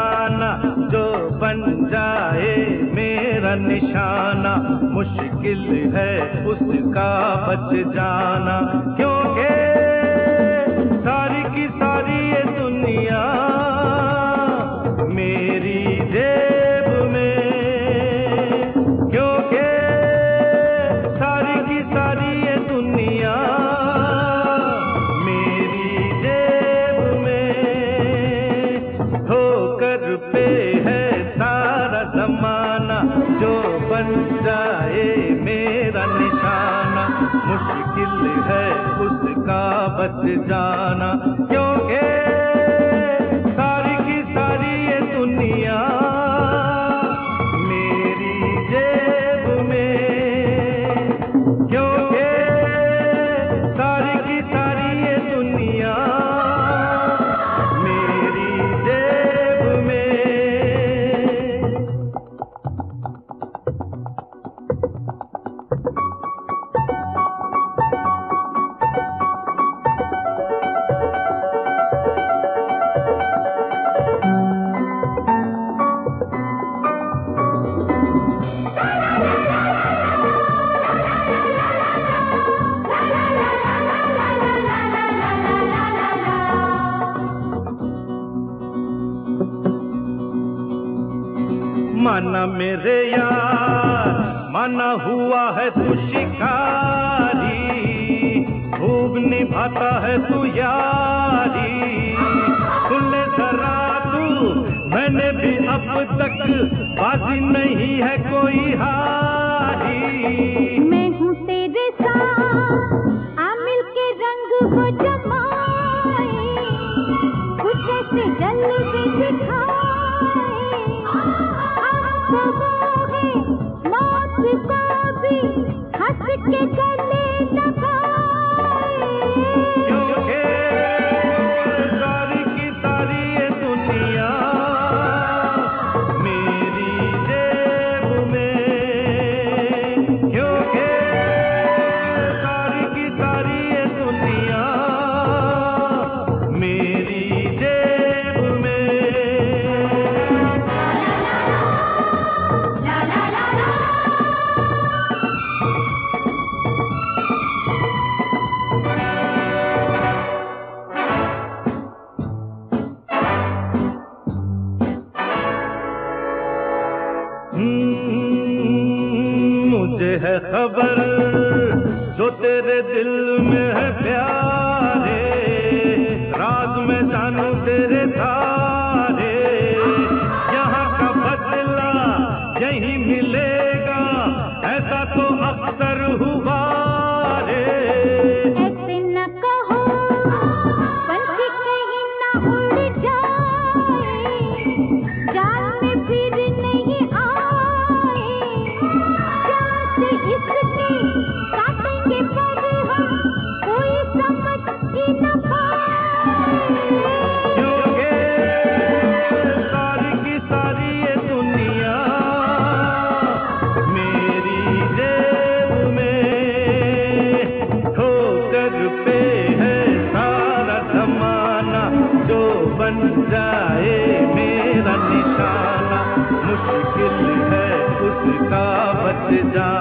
जमाना जो बन जाए मेरा निशाना, मुश्किल है उसका बच जाना। क्योंकि सारी की सारी ये दुनिया मेरी जेब में, क्योंकि सारी की सारी ये दुनिया मेरी जेब में। ठोकर पे है सारा जमाना जो बन जाए मेरा निशाना, मुश्किल है उसका बच जाना। क्योंकि सारी की सारी ये दुनिया मेरी जेब में, क्योंकि सारी की सारी ये दुनिया मेरी जेब में। माना मेरे यार, माना हुआ है तू शिकारी, खूब निभाता है तू यारी। सुन ले जरा तू, मैंने भी अब तक बाजी नहीं है कोई हारी। मैं हूँ तेरे साथ, आ मिल के रंग वो जमाए, कुछ ऐसे जलवे दिखाए। मौत को भी हंस के गले लगाए। क्योंकि सारी की सारी ये दुनिया मेरी जेब में, क्योंकि सारी की सारी ये दुनिया मेरी जेब में। मुझे है खबर जो तेरे दिल में है प्यारे, राज में जानू तेरे सारे। यहाँ का बदला यही मिलेगा, ऐसा तो अक्सर हुआ रे। ऐसे न कहो, पंछी कहीं न उड़ जाए, जाल में फिर नहीं आए। जात इसकी काटेंगे पर हम कोई समझ ही न पाए। क्योंकि सारी की सारी ये दुनिया मेरी जेब में। ठोकर पे है सारा जमाना जो बन जाए मेरा निशाना, मुश्किल है उसका बच जाना।